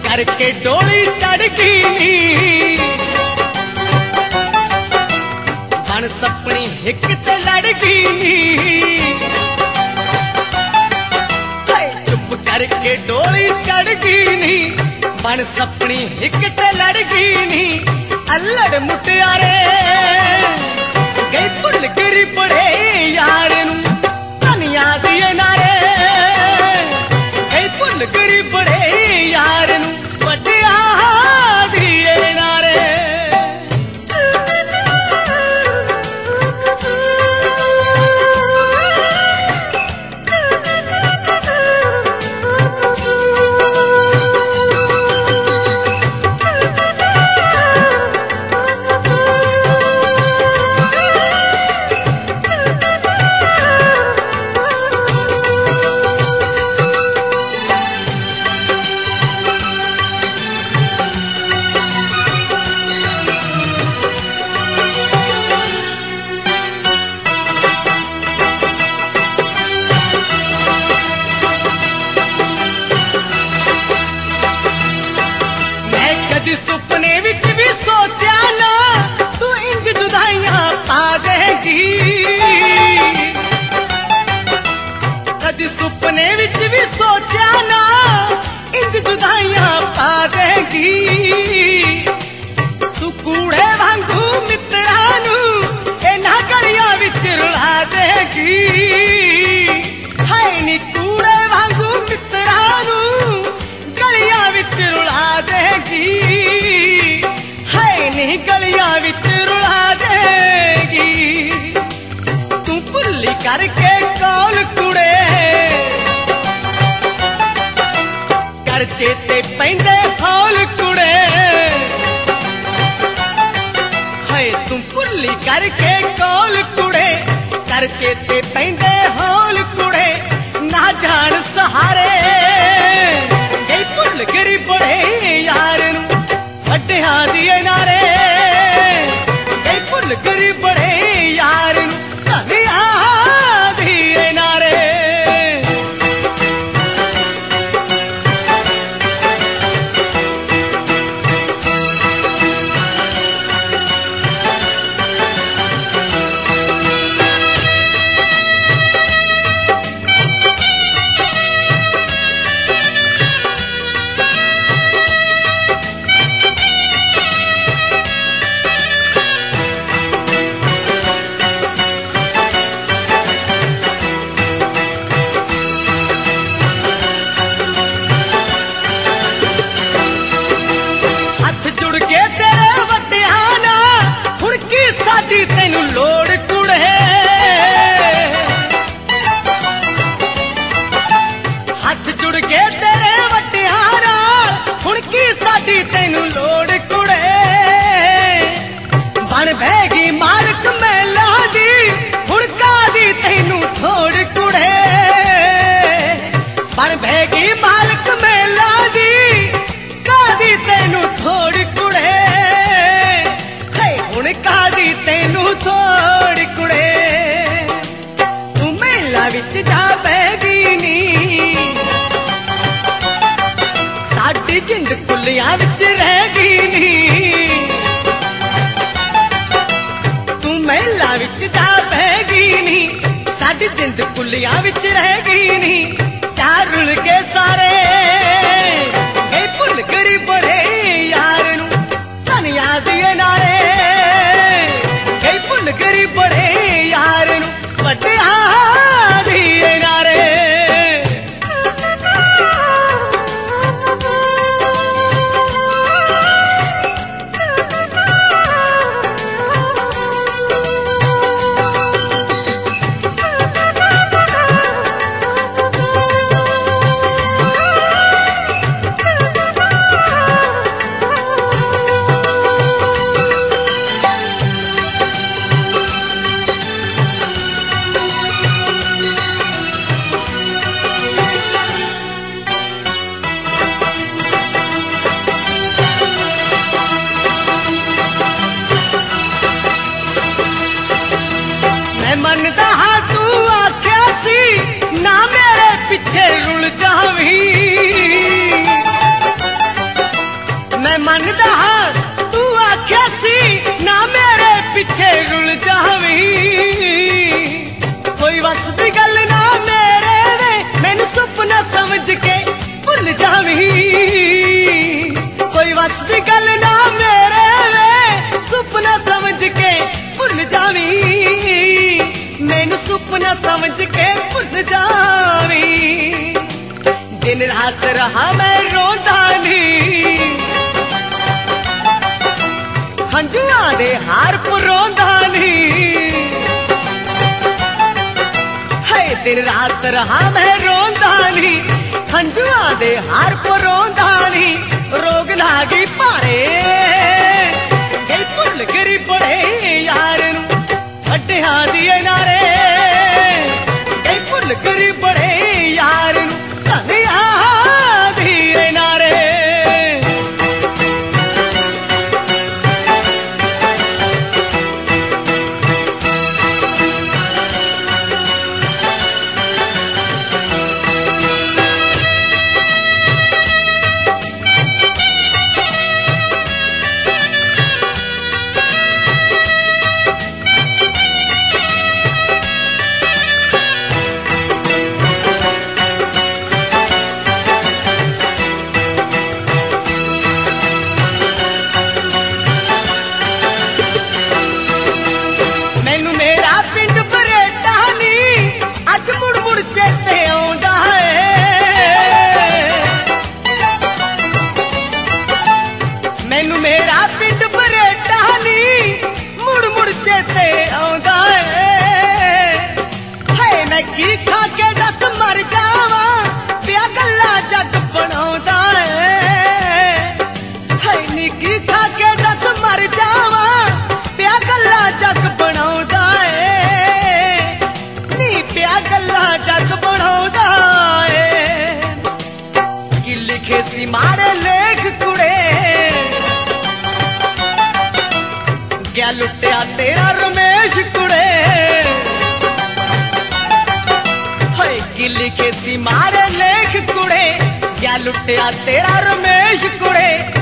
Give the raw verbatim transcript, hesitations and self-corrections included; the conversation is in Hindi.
करके डोली चढ़ गई बन सपनी हिक ते लड़ गई चुप करके डोली चढ़ गई बन सपनी हिक ते लड़ गई अल्लड़ मुटियारे गई भुल गिरी बड़े यार तन याद नारे गई भुल गिरी बड़े यार वड्डिया दिए नारे सुपने विच भी सोचा ना तू इंज जुदाइयां पा देगी कदी सुपने विच भी सोचा ना इंज जुदाइयां पा देगी तू कूड़े वांगू मित्रा नू इन्हां गलियां विच रुला देगी हाय नी कूड़े वांगू मित्रा नू गलियां विच रुला देगी गलियां विच रुला देगी तू भुल्ली करके कौल कुड़े कर चेते पैंदे फौल कुड़े हाय तू भुल्ली करके कौल कुड़े कर चेते पैंदे हौल कुड़े ना जान सहारे गई भुल गिरी बड़े यार वड्डिया दिए नारे गई भुल गिरी बड़े यार धनिया दिए नारे तेनू लोड़ कुड़े हाथ जुड़ गए तेरे वड्डिया नाल हुण की साडी तेनू लोड़ कुड़े बन बैगी मालक मेला दी हुण कादी तेनू थोड़ कुड़े बन बैगी मालक मेला दी कादी तेनू थोड़ कुड़े हुण कादी तेनू थोड़ कुड़े तू मेला विच जा बैगी नी साडी जिंद कुलियां विच रहगी नी तू मेला विच जा बैगी नी साडी जिंद कुलियां विच रहगी नी चार रुल के सारे गई भुल गिरी बड़े यार नू तन याद नारे भुल गिरी बड़े यार वड्डिया दिए नारे मनदा हाँ तू आख्या सी ना मेरे पिछे रुल जावी पिछे रुल जावी कोई वस दी गल ना मेरे वे मैनू सुपना समझ के भुल जावी कोई वस दी गल ना मेरे वे सुपना समझ के भुल जावी मैनू सुपना समझ के भुल जावी दिन रात रहा मैं रोंदा नी हंजुआ दे हार परोंदा नी है दिन रात रहा मैं रोंदा नी हंजुआ दे हार परोंदा नी रोग लागी पारे गई भुल गिरी पड़े यार नू अड्डियां दिए नारे गई भुल गिरी पड़े यार नू मैनू मेरा पिंड बरेटा नी मुड़ मुड़ चेते आउंदा है मैं की खा के दस मर जावा पिया गल्ला जग बनाउंदा है नी की खा के दस मर जावा पिया गल्ला जग बनाउंदा नी पिया गल्ला जग बनाउंदा की लिखे सी मारे लेख कुड़े क्या लुटिया तेरा रमेश कुड़े हाय की लिखे सी मारे लेख कुड़े क्या लुटिया तेरा रमेश कुड़े